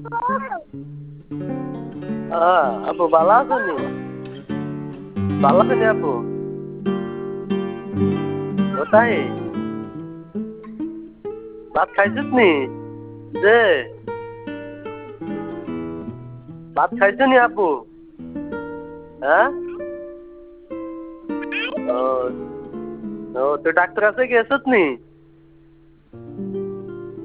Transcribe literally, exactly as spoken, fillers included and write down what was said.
হ্যাঁ আপু ভালো আছেন? ভালো আছেন আপু? কোথায়? ভাত খাইছিস নি? যে ভাত খাইছো নি আপু? হ্যাঁ ও ও তুই ডাক্তার কাছে গেছিস নি?